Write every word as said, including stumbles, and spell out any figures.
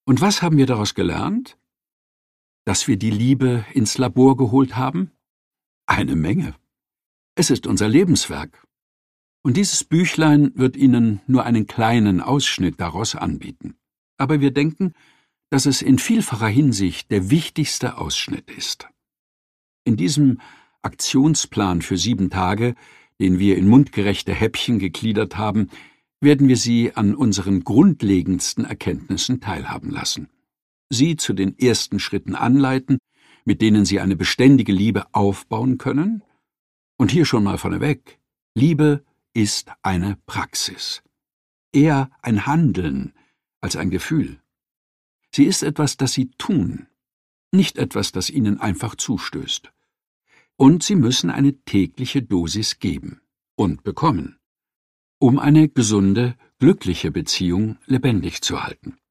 Und was haben wir daraus gelernt? Dass wir die Liebe ins Labor geholt haben? Eine Menge. Es ist unser Lebenswerk. Und dieses Büchlein wird Ihnen nur einen kleinen Ausschnitt daraus anbieten. Aber wir denken, dass es in vielfacher Hinsicht der wichtigste Ausschnitt ist. In diesem Aktionsplan für sieben Tage, den wir in mundgerechte Häppchen gegliedert haben, werden wir Sie an unseren grundlegendsten Erkenntnissen teilhaben lassen. Sie zu den ersten Schritten anleiten, mit denen Sie eine beständige Liebe aufbauen können. Und hier schon mal vorneweg: Liebe ist eine Praxis. Eher ein Handeln als ein Gefühl. Sie ist etwas, das Sie tun, nicht etwas, das Ihnen einfach zustößt. Und Sie müssen eine tägliche Dosis geben und bekommen, um eine gesunde, glückliche Beziehung lebendig zu halten.